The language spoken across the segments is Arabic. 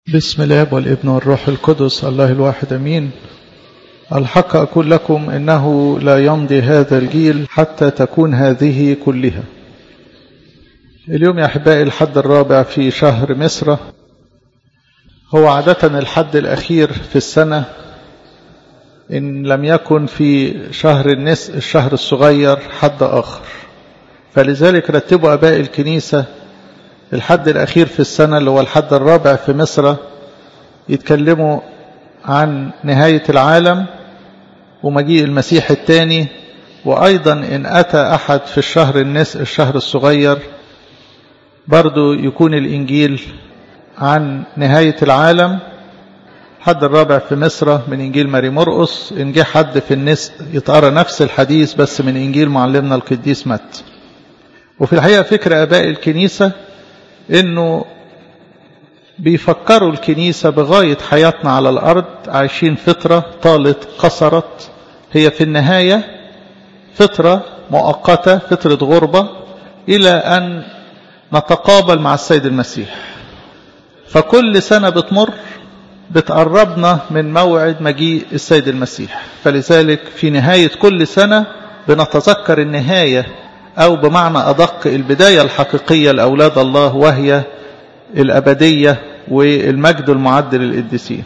بسم الله والابن والروح القدس الله الواحد أمين. الحق أقول لكم إنه لا يمضي هذا الجيل حتى تكون هذه كلها. اليوم يا أحبائي الحد الرابع في شهر مصر، هو عادة الحد الأخير في السنة إن لم يكن في شهر الشهر الصغير حد آخر، فلذلك رتبوا أباء الكنيسة الحد الأخير في السنة اللي هو الحد الرابع في مصر يتكلموا عن نهاية العالم ومجيء المسيح الثاني، وأيضا إن أتى أحد في الشهر الصغير برضو يكون الإنجيل عن نهاية العالم. الحد الرابع في مصر من إنجيل ماري مرقس، إن جه حد في النص يتقرأ نفس الحديث بس من إنجيل معلمنا القديس متى. وفي الحقيقة فكر آباء الكنيسة إنه بيفكروا الكنيسة بغاية حياتنا على الأرض عايشين فترة طالت قصرت، هي في النهاية فترة مؤقتة، فترة غربة إلى أن نتقابل مع السيد المسيح. فكل سنة بتمر بتقربنا من موعد مجيء السيد المسيح، فلذلك في نهاية كل سنة بنتذكر النهاية، أو بمعنى أدق البداية الحقيقية لأولاد الله، وهي الأبدية والمجد المعد للقديسين.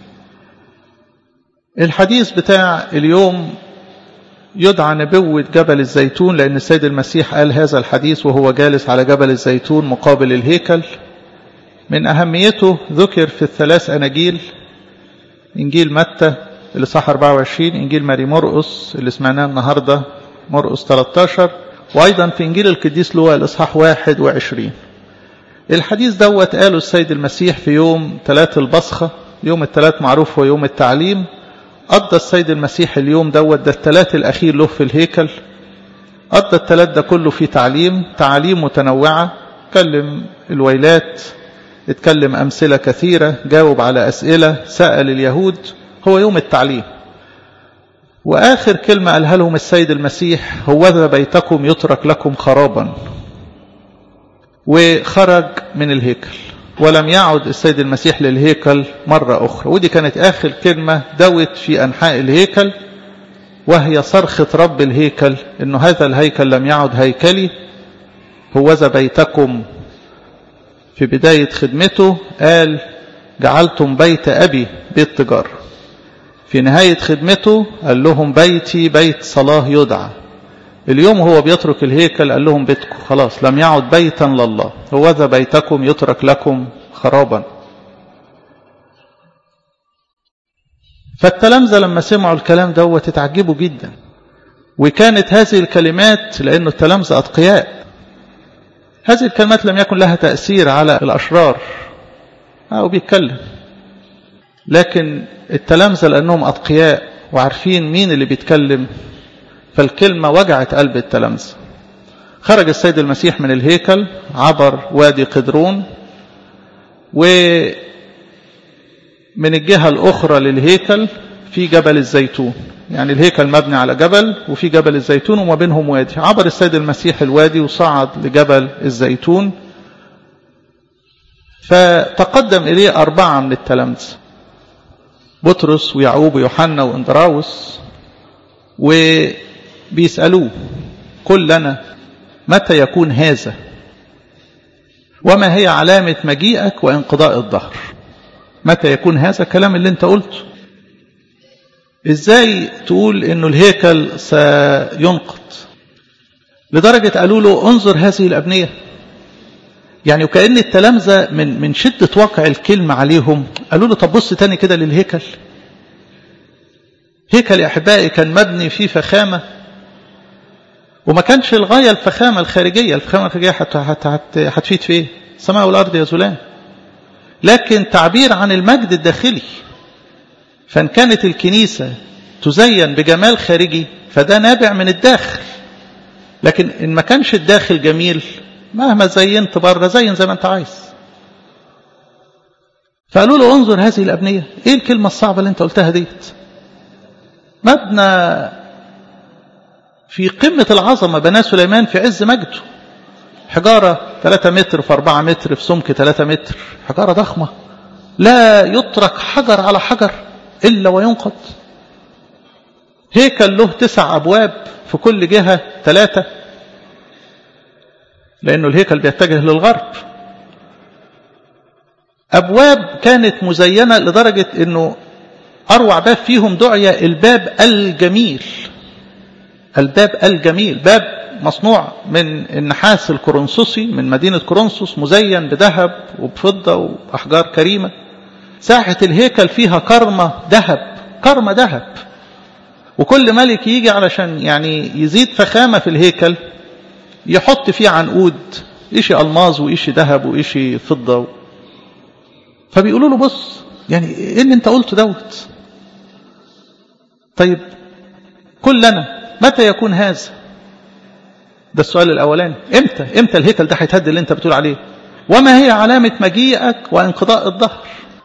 الحديث بتاع اليوم يدعى نبوة جبل الزيتون، لأن السيد المسيح قال هذا الحديث وهو جالس على جبل الزيتون مقابل الهيكل. من أهميته ذكر في الثلاث أناجيل، إنجيل متى الإصحاح 24، إنجيل ماري مرقس اللي سمعناه النهاردة مرقس 13، وأيضا في إنجيل القديس لوقا الإصحاح 21. الحديث دوت قاله السيد المسيح في يوم 3 البصخة. يوم الثلاث معروف هو يوم التعليم. قضى السيد المسيح اليوم دوت ده الثلاث الأخير له في الهيكل، قضى الثلاث ده كله في تعاليم متنوعة، اتكلم الويلات، اتكلم أمثلة كثيرة، جاوب على أسئلة، سأل اليهود. هو يوم التعليم. وآخر كلمة قالها لهم السيد المسيح: هوذا بيتكم يترك لكم خرابا. وخرج من الهيكل ولم يعد السيد المسيح للهيكل مرة أخرى، ودي كانت آخر كلمة دوت في أنحاء الهيكل، وهي صرخة رب الهيكل إنه هذا الهيكل لم يعد هيكلي. هوذا بيتكم في بداية خدمته قال جعلتم بيت أبي بيت تجارة. في نهاية خدمته قال لهم بيتي بيت صلاة يدعى. اليوم هو بيترك الهيكل قال لهم بيتكم خلاص لم يعد بيتا لله، هوذا بيتكم يترك لكم خرابا. فالتلامذة لما سمعوا الكلام دوت اتعجبوا جدا، وكانت هذه الكلمات لأنه التلامذة أتقياء، هذه الكلمات لم يكن لها تأثير على الأشرار أو بيتكلم، لكن التلامذة لأنهم أتقياء وعارفين مين اللي بيتكلم، فالكلمة وجعت قلب التلامذة. خرج السيد المسيح من الهيكل، عبر وادي قدرون، ومن الجهة الأخرى للهيكل في جبل الزيتون، يعني الهيكل مبني على جبل وفي جبل الزيتون وما بينهم وادي. عبر السيد المسيح الوادي وصعد لجبل الزيتون، فتقدم إليه 4 من التلامذة، بطرس ويعقوب ويوحنا واندراوس، وبيسألوه: قل لنا متى يكون هذا، وما هي علامة مجيئك وانقضاء الدهر؟ متى يكون هذا الكلام اللي انت قلته؟ ازاي تقول انه الهيكل سينقض؟ لدرجة قالوا له: انظر هذه الأبنية. يعني وكأن التلامذة من شدة واقع الكلمة عليهم قالوا له: طب بص تاني كده للهيكل. هيكل يا أحبائي كان مبني فيه فخامة، وما كانش الغاية الفخامة الخارجية. الفخامة الخارجية هتفيد في ايه؟ السماء والأرض يزولان. لكن تعبير عن المجد الداخلي. فإن كانت الكنيسة تزين بجمال خارجي فده نابع من الداخل، لكن إن ما كانش الداخل جميل مهما زينت بره زين زي ما انت عايز. فقالوا له: انظر هذه الأبنية. ايه الكلمة الصعبة اللي انت قلتها ديت؟ مبنى في قمة العظمة بناه سليمان في عز مجده، حجارة 3 متر في 4 متر في سمك 3 متر، حجارة ضخمة. لا يترك حجر على حجر إلا وينقض. هيكل له 9 أبواب، في كل جهة 3، لأنه الهيكل بيتجه للغرب. أبواب كانت مزينة لدرجة أنه أروع باب فيهم دعي الباب الجميل. الباب الجميل، باب مصنوع من النحاس الكورنثوسي من مدينة كورنثوس، مزين بذهب وبفضة وأحجار كريمة. ساحة الهيكل فيها كرمة ذهب، كرمة ذهب. وكل ملك يجي علشان يعني يزيد فخامة في الهيكل يحط فيه عنقود، إشي ألماظ وإشي ذهب وإشي فضة. فبيقولوا له بص، يعني إيه اللي أنت قلته دوت؟ طيب قل لنا متى يكون هذا؟ ده السؤال الأولاني، إمتى الهيكل ده هيتهد اللي أنت بتقول عليه؟ وما هي علامة مجيئك وانقضاء الظهر؟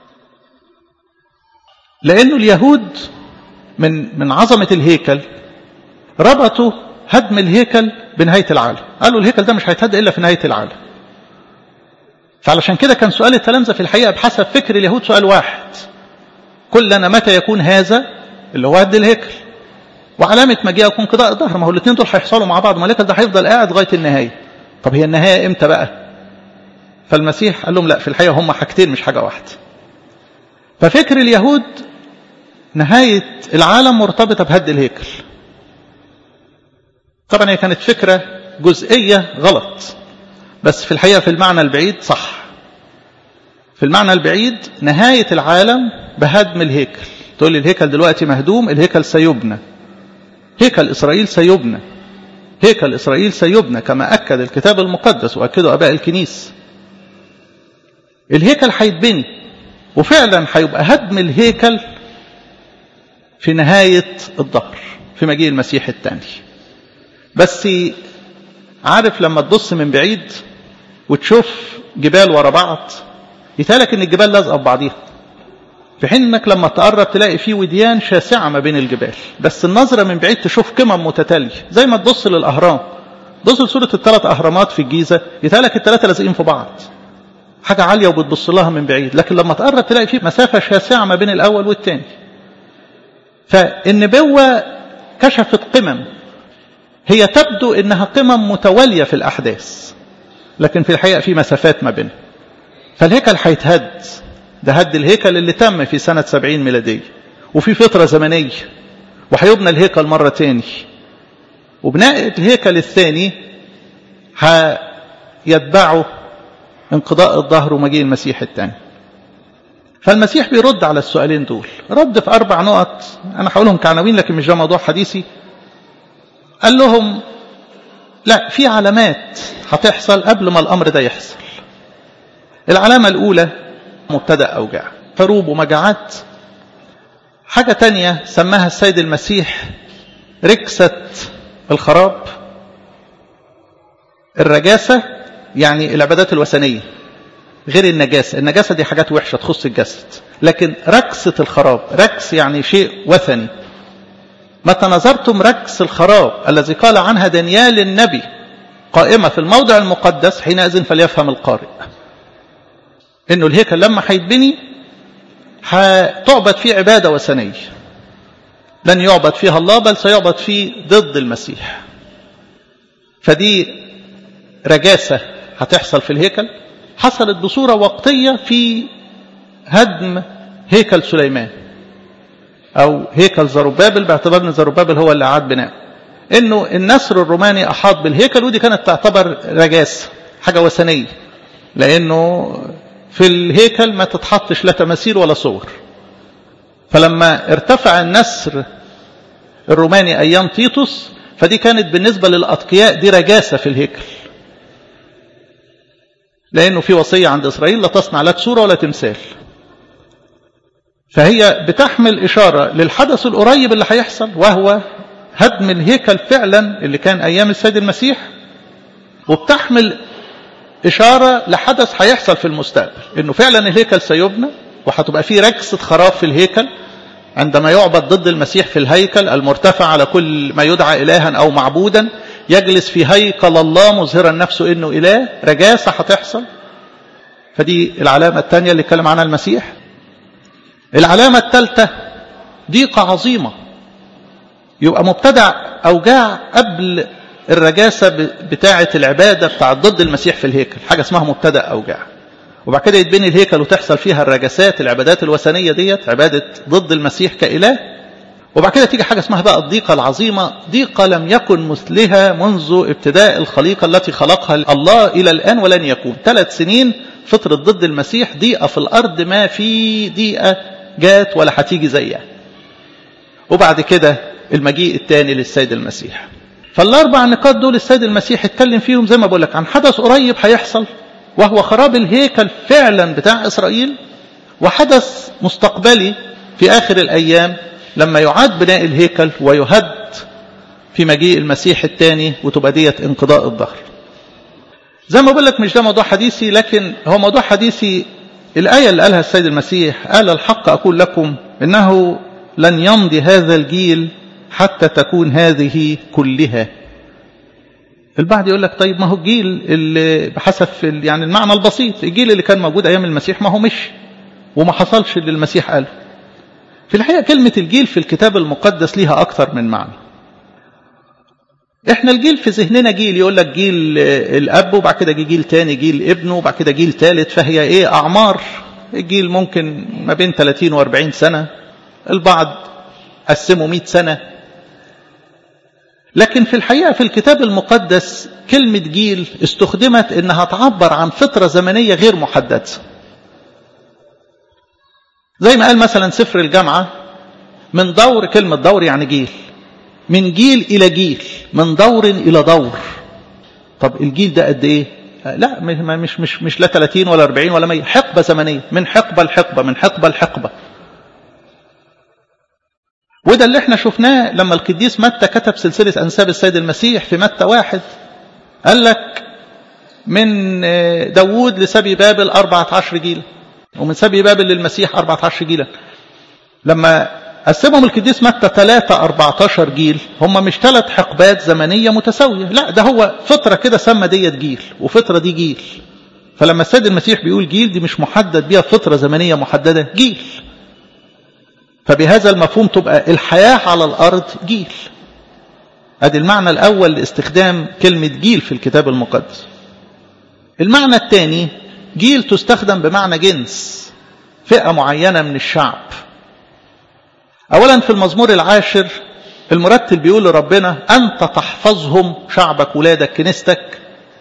لأنه اليهود من عظمة الهيكل ربطوا هدم الهيكل بنهاية العالم، قالوا الهيكل ده مش هيتهد إلا في نهاية العالم. فعلشان كده كان سؤال التلامذة في الحقيقة بحسب فكر اليهود سؤال واحد، قل لنا متى يكون هذا اللي هو هد الهيكل، وعلامة مجيئك وانقضاء الظهر. ما هو الاثنين دول هيحصلوا مع بعض، ما الهيكل ده هيفضل قاعد لغاية النهاية. طب هي النهاية امتى بقى؟ فالمسيح قال لهم لا، في الحقيقة هم حاجتين مش حاجة واحدة. ففكر اليهود نهاية العالم مرتبطة بهد الهيكل. طبعا هي كانت فكرة جزئية غلط، بس في الحقيقة في المعنى البعيد صح. في المعنى البعيد نهاية العالم بهدم الهيكل. تقول لي الهيكل دلوقتي مهدوم، الهيكل سيبنى، هيكل إسرائيل سيبنى، هيكل إسرائيل سيبنى كما أكد الكتاب المقدس وأكدوا أباء الكنيسة. الهيكل هيتبني، وفعلا هيبقى هدم الهيكل في نهاية الظهر في مجيء المسيح الثاني. بس عارف لما تبص من بعيد وتشوف جبال ورا بعض يتهيألك ان الجبال لازقه ببعضيها، في حين انك لما تقرب تلاقي فيه وديان شاسعه ما بين الجبال. بس النظره من بعيد تشوف قمم متتاليه، زي ما تبص للاهرام، بص لصوره ال3 أهرامات في الجيزه يتهيألك ال3 لازقين في بعض، حاجه عاليه وبتبص لها من بعيد، لكن لما تقرب تلاقي فيه مسافه شاسعه ما بين الاول والثاني. فالنبوة كشفت قمم هي تبدو انها قمم متوالية في الاحداث، لكن في الحقيقة في مسافات ما بينها. فالهيكل هيتهد، ده هد الهيكل اللي تم في سنة 70 ميلادية، وفي فترة زمنية، وهيبنى الهيكل مرة تاني، وبناء الهيكل الثاني هيتبعه انقضاء الظهر ومجيء المسيح الثاني. فالمسيح بيرد على السؤالين دول، رد في 4 نقط أنا هقولهم كعناوين لكن مش ده موضوع حديثي. قال لهم لا، في علامات هتحصل قبل ما الأمر ده يحصل. العلامة الأولى مبتدأ أوجاع، حروب ومجاعات. حاجة تانية سماها السيد المسيح ركسة الخراب. الرجاسة يعني العبادات الوثنية، غير النجاسة. النجاسة دي حاجات وحشة تخص الجسد، لكن ركسة الخراب، ركس يعني شيء وثني. متى نظرتم ركس الخراب الذي قال عنها دانيال النبي قائمة في الموضع المقدس، حينئذ فليفهم القارئ إنه الهيكل لما هيتبني هتعبد فيه عبادة وثنية، لن يعبد فيها الله بل سيعبد فيه ضد المسيح. فدي رجاسة هتحصل في الهيكل، حصلت بصورة وقتية في هدم هيكل سليمان أو هيكل زربابل، باعتبار أن زربابل هو اللي أعاد بناء، إنه النسر الروماني أحاط بالهيكل، ودي كانت تعتبر رجاسة، حاجة وثنية، لأنه في الهيكل ما تتحطش لا تماثيل ولا صور. فلما ارتفع النسر الروماني أيام تيتوس، فدي كانت بالنسبة للأتقياء دي رجاسة في الهيكل، لأنه في وصية عند إسرائيل لا تصنع لا صورة ولا تمثال. فهي بتحمل إشارة للحدث القريب اللي هيحصل، وهو هدم الهيكل فعلا اللي كان أيام السيد المسيح، وبتحمل إشارة لحدث هيحصل في المستقبل، إنه فعلا الهيكل سيبنى وهتبقى فيه ركسة خراب في الهيكل عندما يعبد ضد المسيح في الهيكل المرتفع على كل ما يدعى إلها أو معبودا، يجلس في هيكل الله مظهرا نفسه إنه إله. رجاسة هتحصل. فدي العلامة الثانية اللي اتكلم عنها المسيح. العلامة الثالثة ضيقة عظيمة، يبقى مبتدع أوجاع قبل الرجاسة بتاعة العبادة بتاعة ضد المسيح في الهيكل، حاجة اسمها مبتدع أوجاع. وبعد كده يتبني الهيكل وتحصل فيها الرجاسات، العبادات الوثنية ديت، عبادة ضد المسيح كإله. وبعد كده تيجي حاجة اسمها بقى الضيقة العظيمة، ضيقة لم يكن مثلها منذ ابتداء الخليقة التي خلقها الله إلى الآن ولن يكون. 3 سنين فترة ضد المسيح، ضيقة في الأرض ما في ضيقة جات ولا هتيجي زيها. وبعد كده المجيء الثاني للسيد المسيح. فالأربع نقاط دول السيد المسيح اتكلم فيهم زي ما بقول لك عن حدث قريب هيحصل، وهو خراب الهيكل فعلا بتاع إسرائيل، وحدث مستقبلي في آخر الأيام لما يعاد بناء الهيكل ويهد في مجيء المسيح الثاني، وتبقى ديت انقضاء الظهر. زي ما بقول لك مش ده موضوع حديثي، لكن هو موضوع حديثي الآية اللي قالها السيد المسيح، قال الحق أقول لكم إنه لن يمضي هذا الجيل حتى تكون هذه كلها. البعض يقول لك طيب ما هو الجيل اللي بحسب يعني المعنى البسيط، الجيل اللي كان موجود أيام المسيح ما هو مش وما حصلش اللي المسيح قاله. في الحقيقة كلمة الجيل في الكتاب المقدس ليها أكثر من معنى. احنا الجيل في ذهننا جيل، يقول لك جيل الأب، وبعد كده جيل تاني جيل ابنه، وبعد كده جيل ثالث، فهي ايه أعمار. الجيل ممكن ما بين 30 و40 سنة، البعض قسموا 100 سنة. لكن في الحقيقة في الكتاب المقدس كلمة جيل استخدمت انها تعبر عن فترة زمنية غير محددة. زي ما قال مثلا سفر الجامعة، من دور، كلمة دور يعني جيل، من جيل إلى جيل، من دور إلى دور. طب الجيل ده قد إيه؟ لا مش لا 30 ولا 40 ولا 100، حقبة زمنية، من حقبة لحقبة، من حقبة لحقبة. وده اللي احنا شفناه لما القديس متى كتب سلسلة أنساب السيد المسيح في متى 1، قال لك من داوود لسبي بابل 14 جيلا، ومن سبي بابل للمسيح 14 جيلا. لما قسمهم القديس متى 14 جيل، هم مش 3 حقبات زمنية متساوية، لا ده هو فترة كده سمى ديت جيل وفترة دي جيل. فلما السيد المسيح بيقول جيل، دي مش محدد بيها فترة زمنية محددة، جيل. فبهذا المفهوم تبقى الحياة على الأرض جيل. ادي المعنى الأول لاستخدام كلمة جيل في الكتاب المقدس. المعنى الثاني جيل تستخدم بمعنى جنس، فئة معينة من الشعب. أولا في المزمور 10 المرتل بيقول لربنا أنت تحفظهم، شعبك ولادك كنيستك،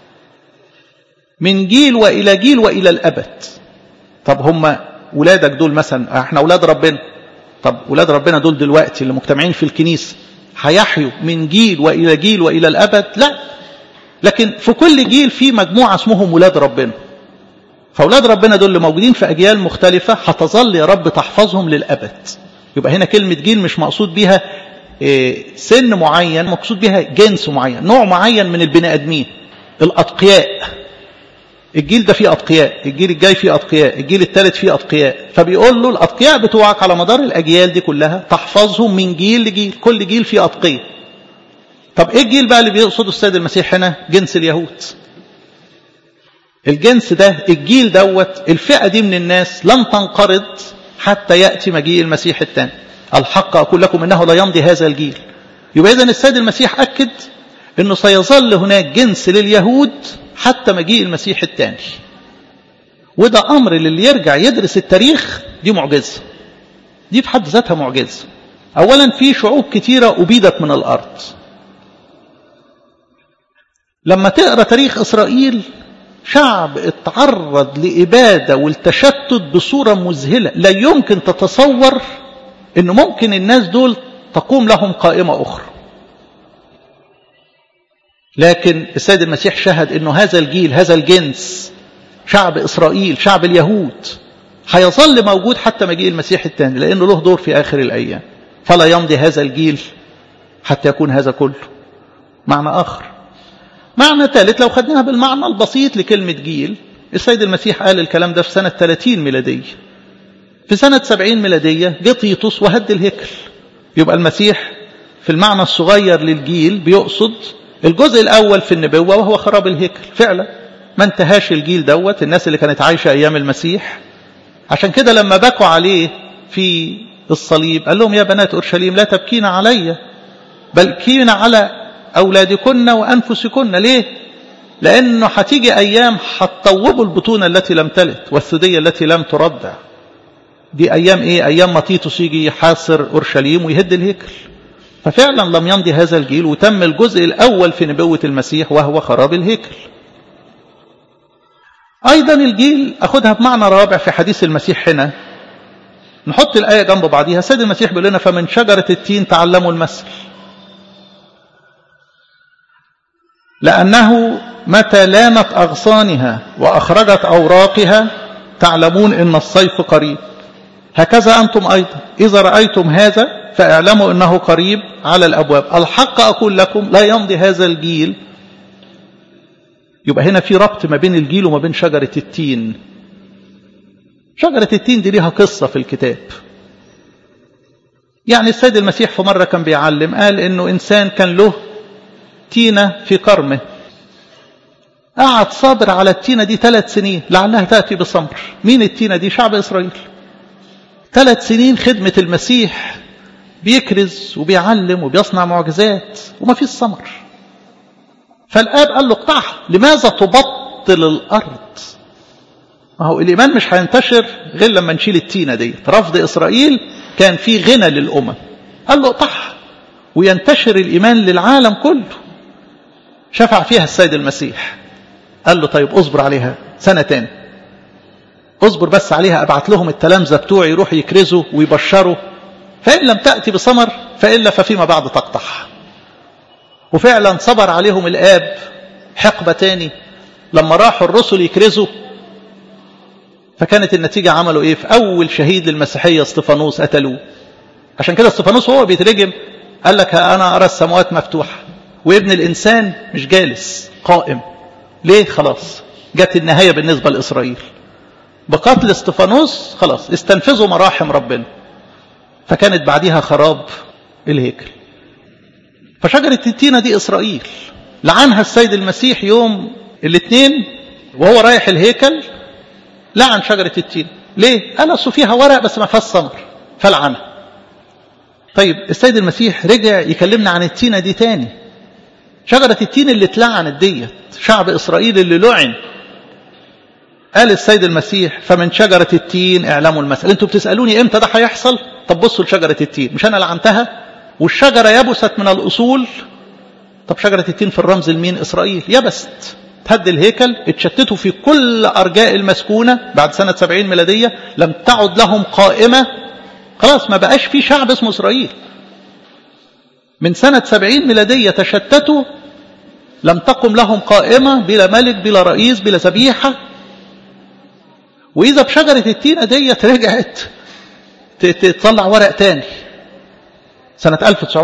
من جيل وإلى جيل وإلى الأبد. طب هم ولادك دول مثلا، احنا ولاد ربنا، طب ولاد ربنا دول دلوقتي اللي مجتمعين في الكنيسة هيحيوا من جيل وإلى جيل وإلى الأبد؟ لا، لكن في كل جيل في مجموعة اسمهم ولاد ربنا. فأولاد ربنا دول اللي موجودين في أجيال مختلفة هتظل يا رب تحفظهم للأبد. يبقى هنا كلمة جيل مش مقصود بها سن معين، مقصود بها جنس معين، نوع معين من البني آدمين، الأتقياء. الجيل ده فيه أتقياء، الجيل الجاي فيه أتقياء، الجيل الثالث فيه أتقياء. فبيقول له الأتقياء بتوعك على مدار الأجيال دي كلها تحفظهم من جيل لجيل، كل جيل فيه أتقياء. طب إيه الجيل بقى اللي بيقصده السيد المسيح هنا؟ جنس اليهود. الجنس ده، الجيل دوت، الفئة دي من الناس لن تنقرض حتى يأتي مجيء المسيح الثاني. الحق أقول لكم إنه لا يمضي هذا الجيل. يبقى إذن السيد المسيح أكد إنه سيظل هناك جنس لليهود حتى مجيء المسيح الثاني. وده أمر للي يرجع يدرس التاريخ، دي معجزة، دي في حد ذاتها معجزة. أولا في شعوب كتيرة أبيدت من الأرض. لما تقرأ تاريخ إسرائيل، شعب اتعرض لإبادة والتشتت بصورة مذهلة، لا يمكن تتصور إنه ممكن الناس دول تقوم لهم قائمة أخرى. لكن السيد المسيح شهد إنه هذا الجيل، هذا الجنس، شعب إسرائيل، شعب اليهود، هيظل موجود حتى مجيء المسيح الثاني، لأنه له دور في آخر الأيام. فلا يمضي هذا الجيل حتى يكون هذا كله. معنى آخر. معنى ثالث لو خدناها بالمعنى البسيط لكلمة جيل، السيد المسيح قال الكلام ده في سنة 30 ميلادية. في سنة 70 ميلادية جه تيتوس وهد الهيكل. يبقى المسيح في المعنى الصغير للجيل بيقصد الجزء الأول في النبوة، وهو خراب الهيكل فعلا. ما انتهاش الجيل دوت، الناس اللي كانت عايشة أيام المسيح. عشان كده لما بكوا عليه في الصليب قال لهم يا بنات أورشليم لا تبكين علي بل كين على أولادكن وأنفسكن. ليه؟ لأنه هتيجي أيام هتطوبوا البطون التي لم تلد والثدية التي لم ترضع. دي أيام إيه؟ أيام ما تيتوس يجي يحاصر أورشليم ويهد الهيكل. ففعلا لم يمضي هذا الجيل وتم الجزء الأول في نبوة المسيح وهو خراب الهيكل. أيضا الجيل أخذها بمعنى رابع في حديث المسيح هنا. نحط الآية جنب بعضها. سيد المسيح بيقول لنا فمن شجرة التين تعلموا المثل لأنه متى لانت أغصانها وأخرجت أوراقها تعلمون إن الصيف قريب. هكذا أنتم أيضا إذا رأيتم هذا فاعلموا إنه قريب على الأبواب. الحق أقول لكم لا يمضي هذا الجيل. يبقى هنا في ربط ما بين الجيل وما بين شجرة التين. شجرة التين دي ليها قصة في الكتاب. يعني السيد المسيح في مرة كان بيعلم قال إنه إنسان كان له تينة في كرمه، قعد صابر على التينة دي 3 سنين لعلها تأتي بثمر. مين التينة دي؟ شعب إسرائيل. 3 سنين خدمة المسيح بيكرز وبيعلم وبيصنع معجزات وما فيش ثمر. فالآب قال له اقطعها. لماذا تبطل الأرض؟ ما هو الإيمان مش هينتشر غير لما نشيل التينة دي. رفض إسرائيل كان في غنى للأمم. قال له اقطعها وينتشر الإيمان للعالم كله. شفع فيها السيد المسيح. قال له طيب اصبر عليها 2 سنة، اصبر بس عليها، ابعت لهم التلامذة بتوعي يروحوا يكرزوا ويبشروا، فإن لم تأتي بثمر فإلا ففيما بعد تقطعها. وفعلا صبر عليهم الآب حقبة تاني لما راحوا الرسل يكرزوا. فكانت النتيجة عملوا ايه؟ في أول شهيد للمسيحية اسطفانوس قتلوه. عشان كده اسطفانوس وهو بيترجم قال لك أنا أرى السماوات مفتوحة وابن الإنسان مش جالس قائم. ليه؟ خلاص جت النهاية بالنسبة لإسرائيل بقتل اسطفانوس. خلاص استنفذوا مراحم ربنا. فكانت بعدها خراب الهيكل. فشجرة التينة دي إسرائيل لعنها السيد المسيح يوم الاثنين وهو رايح الهيكل. لعن شجرة التين. ليه؟ قال أصل فيها ورق بس ما فيهاش ثمر فلعنها. طيب السيد المسيح رجع يكلمنا عن التينة دي تاني. شجرة التين اللي اتلعنت ديت شعب إسرائيل اللي لعن. قال السيد المسيح فمن شجرة التين اعلموا المثل. انتوا بتسألوني امتى ده هيحصل؟ طب بصوا لشجرة التين. مش أنا لعنتها والشجرة يبست من الأصول. طب شجرة التين في الرمز لمين؟ إسرائيل. يبست تهد الهيكل، اتشتتوا في كل أرجاء المسكونة. بعد سنة 70 ميلادية لم تعد لهم قائمة. خلاص ما بقاش في شعب اسمه إسرائيل. من سنة 70 ميلادية تشتتوا، لم تقم لهم قائمة، بلا ملك بلا رئيس بلا ذبيحة. وإذا بشجرة التينة ديت رجعت تطلع ورق تاني سنة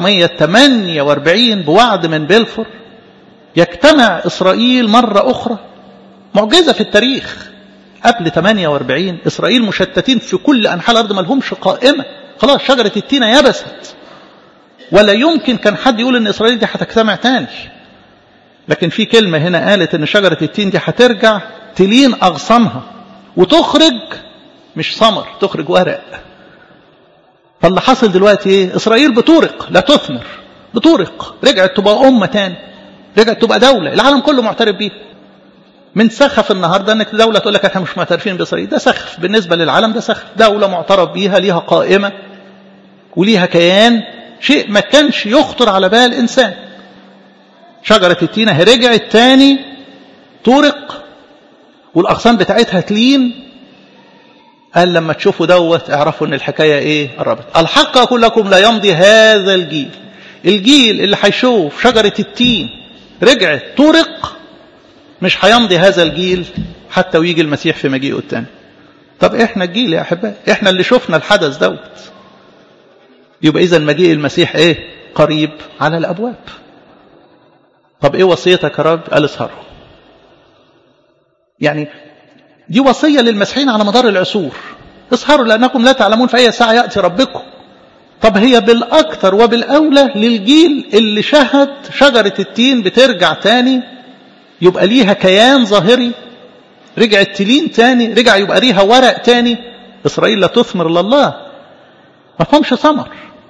1948 بوعد من بلفور يجتمع إسرائيل مرة أخرى. معجزة في التاريخ. قبل 48 إسرائيل مشتتين في كل أنحاء الأرض ما لهمش قائمة. خلاص شجرة التينة يبست ولا يمكن كان حد يقول إن إسرائيل دي هتجتمع تاني. لكن في كلمة هنا قالت إن شجرة التين دي هترجع تلين أغصانها وتخرج مش ثمر، تخرج ورق. فاللي حصل دلوقتي ايه؟ إسرائيل بتورق لا تثمر، بتورق. رجعت تبقى أمة تاني، رجعت تبقى دولة العالم كله معترف بيها. من سخف النهاردة انك دولة تقول لك احنا مش معترفين بإسرائيل. ده سخف بالنسبة للعالم. ده سخف. دولة معترف بيها ليها قائمة وليها كيان، شيء ما كانش يخطر على بال إنسان. شجرة التينة رجعت تاني تورق والأغصان بتاعتها تلين. قال لما تشوفوا دوت اعرفوا ان الحكاية ايه؟ قربت. الحق أقول لكم لا يمضي هذا الجيل. الجيل اللي هيشوف شجرة التين رجعت تورق مش هيمضي هذا الجيل حتى ويجي المسيح في مجيئه الثاني. طب احنا الجيل يا احبائي، احنا اللي شفنا الحدث دوت. يبقى اذا مجيء المسيح ايه؟ قريب على الابواب. طب ايه وصيتك يا رب؟ قال اسهروا. يعني دي وصية للمسيحيين على مدار العصور. اسهروا لأنكم لا تعلمون في أي ساعة يأتي ربكم. طب هي بالأكثر وبالأولى للجيل اللي شهد شجرة التين بترجع تاني يبقى ليها كيان ظاهري، رجعت تلين تاني، رجع يبقى ليها ورق تاني. إسرائيل لا تثمر لله، ما فهمش ثمر،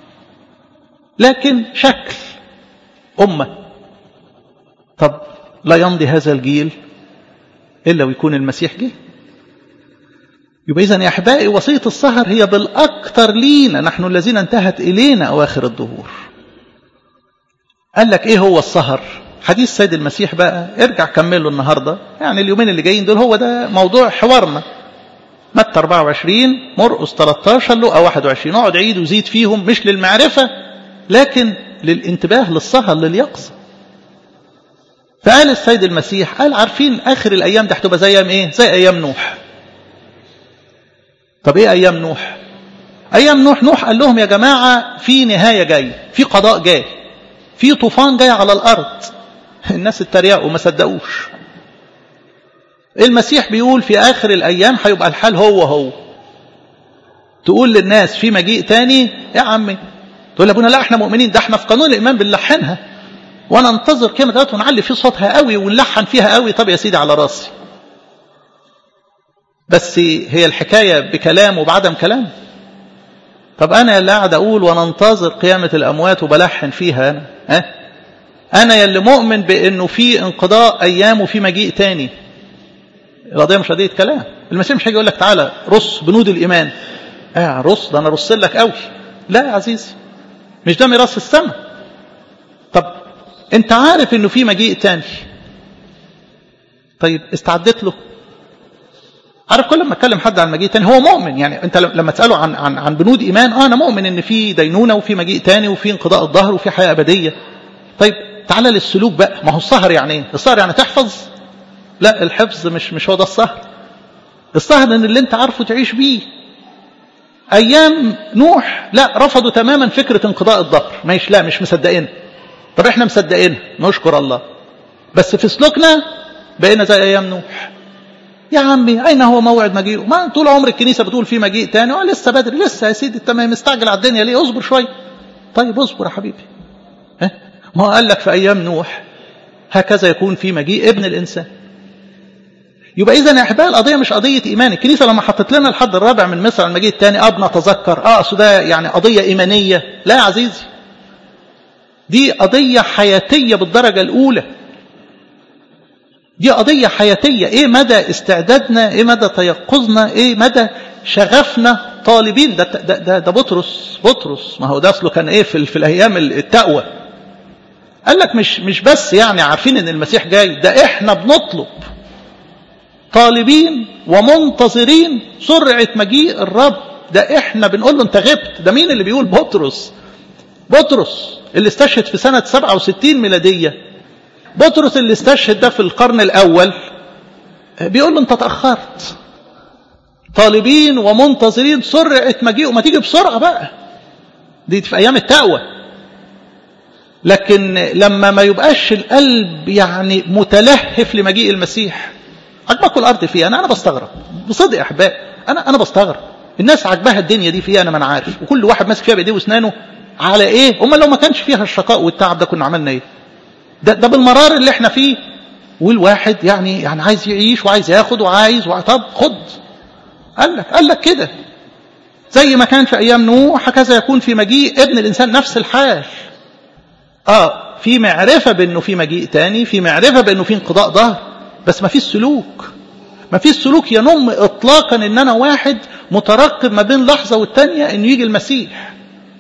لكن شكل أمة. طب لا يمضي هذا الجيل إلا ويكون المسيح جه. يبقى إذن يا أحبائي وصية السهر هي بالأكثر لينا نحن الذين انتهت إلينا أواخر الدهور. قال لك إيه هو السهر؟ حديث سيد المسيح بقى ارجع كمله النهاردة، يعني اليومين اللي جايين دول هو ده موضوع حوارنا. متى 24، مرقس 13، لوقا 21. اقعد عيد وزيد فيهم، مش للمعرفة لكن للانتباه، للسهر، لليقظة. فقال السيد المسيح، قال عارفين آخر الأيام ده هتبقى زي أيام إيه؟ زي أيام نوح. طب إيه أيام نوح؟ أيام نوح قال لهم يا جماعة في نهاية جاي، في قضاء جاي، في طوفان جاي على الأرض. الناس اتريقوا وما صدقوش. المسيح بيقول في آخر الأيام هيبقى الحال هو. تقول للناس في مجيء تاني، يا عمي تقول لابونا لا احنا مؤمنين، ده احنا في قانون الإيمان بنلحنها وانا انتظر كلمة دلوقتي ونعلي في صوتها قوي ونلحن فيها قوي. طب يا سيدي على راسي، بس هي الحكاية بكلام وبعدم كلام. طب أنا اللي قاعد أقول وننتظر قيامة الأموات وبلحن فيها أنا يلي مؤمن بأنه في انقضاء أيام وفي مجيء تاني. القضية مش قضية كلام. المسيح مش هيجي يقول لك تعالى رص بنود الإيمان. رص ده أنا رص لك قوي. لا يا عزيزي، مش ده ميراث السماء. طب أنت عارف أنه في مجيء تاني، طيب استعدت له؟ عارف كل ما اتكلم حد عن مجيء تاني هو مؤمن. يعني انت لما تساله عن بنود ايمان، انا مؤمن ان في دينونه وفي مجيء تاني وفي انقضاء الظهر وفي حياه ابديه. طيب تعالى للسلوك بقى. ما هو السهر يعني ايه؟ السهر يعني تحفظ؟ لا، الحفظ مش هو ده السهر. السهر ان اللي انت عارفه تعيش بيه. ايام نوح لا، رفضوا تماما فكره انقضاء الظهر. مش مصدقين. طب احنا مصدقين، نشكر الله، بس في سلوكنا بقينا زي ايام نوح. يا عمي أين هو موعد مجيئه؟ ما طول عمر الكنيسة بتقول في مجيء تاني، لسه بدري، لسه يا سيدي انت مستعجل على الدنيا ليه؟ اصبر شوية. طيب اصبر يا حبيبي. ما قال لك في أيام نوح هكذا يكون في مجيء ابن الإنسان. يبقى إذن يا أحبائي القضية مش قضية إيمان. الكنيسة لما حطت لنا الحد الرابع من مصر على المجيء الثاني بنتذكر أصل ده يعني قضية إيمانية. لا يا عزيزي، دي قضية حياتية بالدرجة الأولى. دي قضية حياتية. ايه مدى استعدادنا، ايه مدى تيقظنا، ايه مدى شغفنا طالبين. ده بطرس ما هو ده اصله كان ايه في الايام التقوى. قال لك مش بس يعني عارفين ان المسيح جاي، ده احنا بنطلب طالبين ومنتظرين سرعة مجيء الرب. ده احنا بنقول له انت غبت. ده مين اللي بيقول؟ بطرس اللي استشهد في سنة 67 ميلادية. بطرس اللي استشهد ده في القرن الأول بيقول له انت تأخرت. طالبين ومنتظرين سرعة مجيئه، ما تيجي بسرعة بقى. دي في أيام التقوى. لكن لما ما يبقاش القلب يعني متلهف لمجيء المسيح، عجبكم الأرض فيها. أنا بستغرب بصدق يا أحبائي. أنا بستغرب الناس عجبها الدنيا دي فيها. أنا ما عارف، وكل واحد ماسك فيها بإيديه واسنانه على إيه؟ لو ما كانش فيها الشقاء والتعب ده كنا عملنا إيه؟ ده بالمرار اللي احنا فيه. والواحد يعني عايز يعيش وعايز ياخد طب خد. قال لك كده زي ما كان في ايام نوح هكذا يكون في مجيء ابن الانسان. نفس الحال. في معرفة بانه في مجيء تاني، في معرفة بانه في انقضاء ظهر، بس ما فيش سلوك. ما فيش سلوك ينم اطلاقا ان انا واحد مترقب ما بين لحظة والتانية انه يجي المسيح.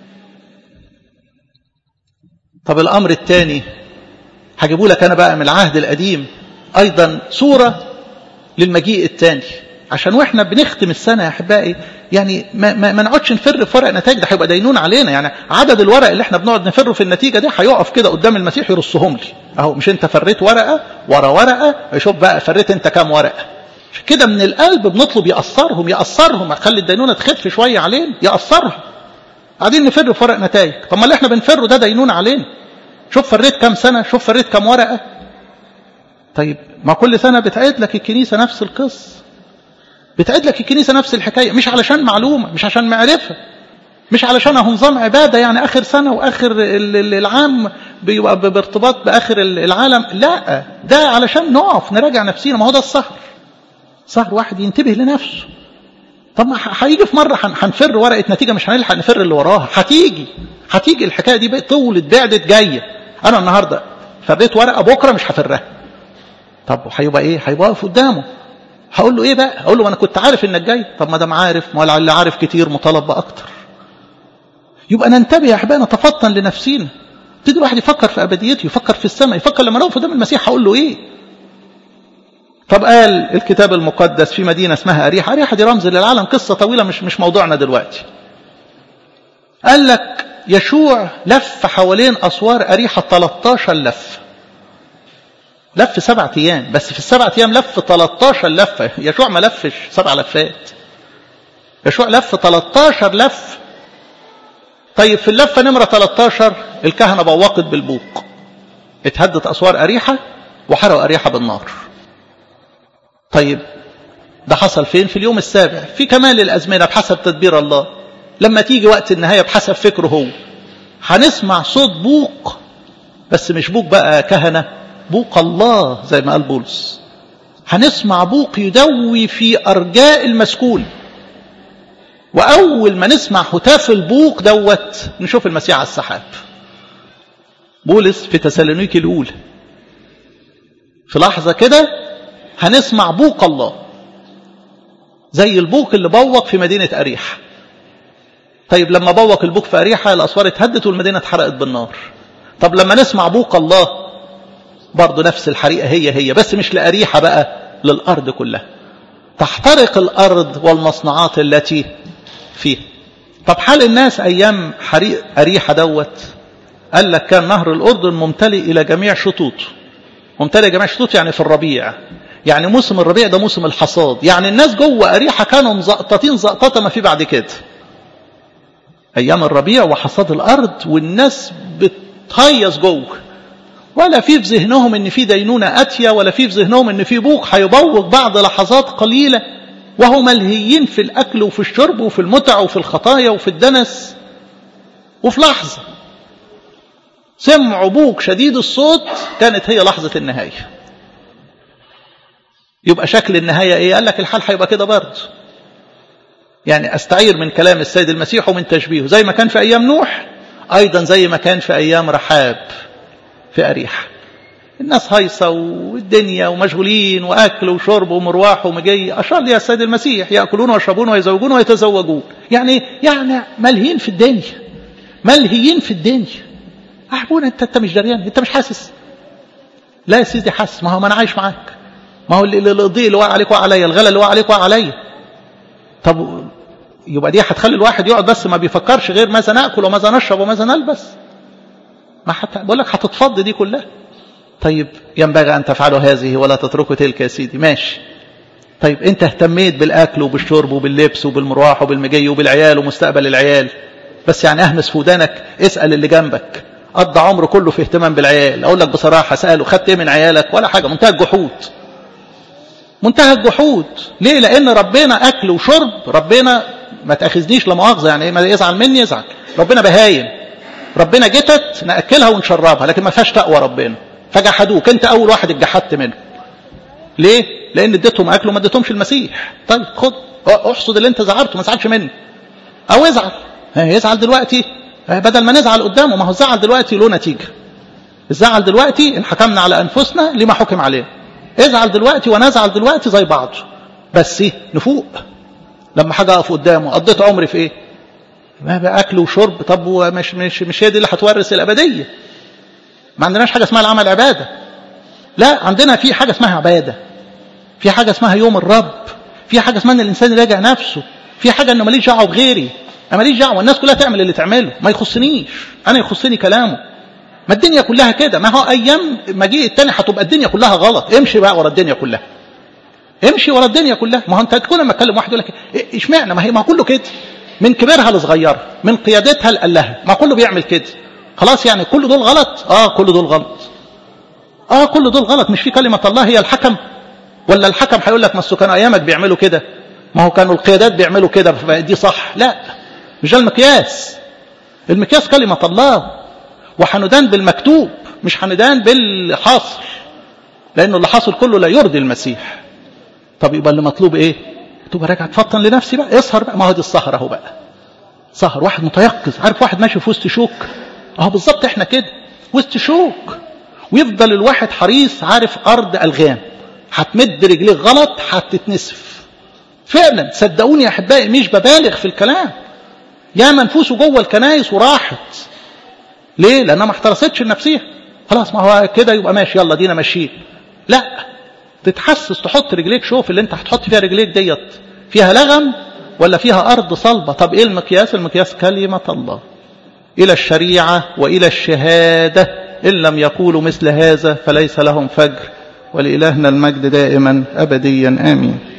طب الامر الثاني هجيبوا لك انا بقى من العهد القديم ايضا صورة للمجيء الثاني، عشان واحنا بنختم السنة يا احبائي يعني ما نقعدش نفر في ورق نتائج. ده هيبقى دينون علينا. يعني عدد الورق اللي احنا بنقعد نفره في النتيجة دي هيقف كده قدام المسيح يرصهم لي اهو. مش انت فريت ورقة ورا ورقة، شوف بقى فريت انت كام ورقة. كده من القلب بنطلب يأثرهم خلي الدينونة تخف شوية علينا، يأثرهم. قاعدين نفر في ورق نتائج. طب ما اللي احنا بنفره ده دينون علينا. شوف فريت كام سنة، شوف فريت كام ورقة. طيب ما كل سنة بتعيد لك الكنيسة نفس القصة، بتعيد لك الكنيسة نفس الحكاية. مش علشان معلومة، مش عشان معرفة، مش علشان هو نظام عبادة يعني آخر سنة وآخر العام بيبقى بارتباط بآخر العالم، لا، ده علشان نقف نراجع نفسينا. ما هو ده السهر، سهر واحد ينتبه لنفسه. طب ما هيجي في مرة هنفر ورقة نتيجة مش هنلحق نفر اللي وراها، هتيجي الحكاية دي بقى طولت بعدت جاية. أنا النهاردة فريت ورقة، بكرة مش هفرها. طب هيبقى إيه؟ هيبقى واقف قدامه، هقول له إيه بقى؟ هقول له أنا كنت عارف إنك جاي. طب ما دام عارف، ما اللي عارف كتير مطالب بأكتر. يبقى ننتبه يا أحبائي، نتفطن لنفسينا. تيجي الواحد يفكر في أبديته، يفكر في السماء، يفكر لما نقف قدام المسيح هقول له إيه. طب قال الكتاب المقدس في مدينة اسمها أريحة. أريحة دي رمز للعالم، قصة طويلة مش موضوعنا دلوقتي. قال لك يشوع لف حوالين أسوار أريحة 13 لف 7 أيام، بس في ال7 أيام لف 13 لفة. يشوع ما لفش 7 لفات، يشوع لف 13 لف. طيب في اللفة نمرة 13 الكهنة بوقت بالبوق، اتهدت أسوار أريحة وحرقوا أريحة بالنار. طيب ده حصل فين؟ في اليوم السابع في كمال الأزمنة بحسب تدبير الله. لما تيجي وقت النهاية بحسب فكره هو، هنسمع صوت بوق، بس مش بوق بقى كهنة، بوق الله زي ما قال بولس. هنسمع بوق يدوي في أرجاء المسكون. وأول ما نسمع هتاف البوق دوت نشوف المسيح على السحاب. بولس في تسالونيكي الأولى في لحظة كده هنسمع بوق الله زي البوق اللي بوق في مدينة أريحة. طيب لما بوق البوق في أريحة الأسوار اتهدت والمدينة اتحرقت بالنار. طب لما نسمع بوق الله برضو نفس الحريقة هي بس مش لأريحة بقى، للأرض كلها، تحترق الأرض والمصنعات التي فيه. طب حال الناس أيام حريق أريحة دوت، قال لك كان نهر الأردن ممتلئ إلى جميع شطوطه. ممتلئ جميع شطوط يعني في الربيع، يعني موسم الربيع ده موسم الحصاد. يعني الناس جوه أريحة كانوا مزقططين زقططة ما في بعد كده، أيام الربيع وحصاد الأرض، والناس بتهيص جوه، ولا في ذهنهم إن في دينونة أتية، ولا في ذهنهم إن في بوق هيبوق بعد لحظات قليلة، وهم ملهيين في الأكل وفي الشرب وفي المتع وفي الخطايا وفي الدنس. وفي لحظة سمعوا بوق شديد الصوت، كانت هي لحظة النهاية. يبقى شكل النهاية إيه؟ قال لك الحال هيبقى كده برضه. يعني أستعير من كلام السيد المسيح ومن تشبيهه، زي ما كان في أيام نوح أيضا زي ما كان في أيام رحاب في أريحة. الناس هايصة والدنيا ومشغولين وأكل وشرب ومرواح ومجي. أشار لي السيد المسيح يأكلون ويشربون ويزوجون ويتزوجون. يعني ملهين في الدنيا، ملهيين في الدنيا. أحبونا أنت مش دريان، أنت مش حاسس. لا يا سيدي حاسس، ما هو ما أنا عايش معاك، ما هو الضيق اللي وقع عليك وقع عليا، الغلا اللي وقع عليك وقع عليا. طب يبقى دي هتخلي الواحد يقعد بس ما بيفكرش غير ماذا نأكل وماذا نشرب وماذا نلبس؟ ما حتى بقول لك هتتفض دي كلها. طيب ينبغي أن تفعلوا هذه ولا تتركوا تلك يا سيدي، ماشي. طيب أنت اهتميت بالأكل وبالشرب وباللبس وبالمروح وبالمجي وبالعيال ومستقبل العيال، بس يعني أهمس في ودانك اسأل اللي جنبك قضى عمره كله في اهتمام بالعيال. أقول لك بصراحة سأله خدت ايه من عيالك؟ ولا حاجة. منتهى الجحود، منتهى الجحود. ليه؟ لأن ربنا أكل وشرب، ربنا ما تأخذنيش لمؤاخذة يعني ما يزعل مني يزعل، ربنا بهايم، ربنا جتت نأكلها ونشربها، لكن ما فيهاش تقوى ربنا. فجحدوك، انت اول واحد اتجحدت منه. ليه؟ لان اديتهم اكل وما اديتهمش المسيح. طيب خد احصد اللي انت زعلته، ما تزعلش منه، او ازعل. يزعل دلوقتي بدل ما نزعل قدامه. ما هو الزعل دلوقتي له نتيجه. الزعل دلوقتي ان حكمنا على انفسنا لما حكم عليه. ازعل دلوقتي ونزعل دلوقتي زي بعض، بس نفوق. لما حاجه اقف قدامه قضيت عمري في ايه؟ ما باكل وشرب. طب مش هي دي اللي هتورث الابديه. ما عندناش حاجة اسمها العمل عبادة، لا، عندنا في حاجة اسمها عبادة، في حاجة اسمها يوم الرب، في حاجة اسمها ان الانسان يراجع نفسه، في حاجة انه ماليش دعوه بغيري، انا ماليش دعوه، الناس كلها تعمل اللي تعمله، ما يخصنيش، انا يخصني كلامه. ما الدنيا كلها كده، ما هو ايام مجيء التاني هتبقى الدنيا كلها غلط. امشي بقى ورا الدنيا كلها، امشي ورا الدنيا كلها. ما هو انت تكون لما اتكلم واحد يقول لك اشمعنى؟ ما هو كله كده، من كبيرها لصغيرها، من قيادتها لقلها، ما كله بيعمل كده. خلاص يعني كل دول غلط؟ كل دول غلط، كل دول غلط. مش في كلمة الله هي الحكم؟ ولا الحكم هيقول لك ما كانوا ايامك بيعملوا كده، ما هو كانوا القيادات بيعملوا كده دي صح؟ لا، مش ده المقياس. المقياس كلمة الله، وحندان بالمكتوب مش حندان بالحاصل، لأنه اللي حاصل كله لا يرضي المسيح. طب يبقى اللي مطلوب ايه؟ تبقى راجع تفطن لنفسي بقى، اسهر بقى. ما هو دي السهر اهو بقى، سهر واحد متيقظ. عارف واحد ماشي في وسط شوك؟ اهو بالظبط احنا كده وسط شوك، ويفضل الواحد حريص، عارف أرض ألغام، هتمد رجليه غلط هتتنسف. فعلا صدقوني يا أحبائي مش ببالغ في الكلام. يا منفوسه جوه الكنايس وراحت. ليه؟ لأنها ما احترستش النفسية. خلاص ما هو كده يبقى ماشي، يلا دينا ماشيين. لا، تتحسس، تحط رجليك. شوف اللي انت هتحط فيها رجليك ديت فيها لغم ولا فيها أرض صلبة. طب ايه المقياس؟ المقياس كلمة الله. إلى الشريعة وإلى الشهادة إن لم يقولوا مثل هذا فليس لهم فجر. ولإلهنا المجد دائما أبديا آمين.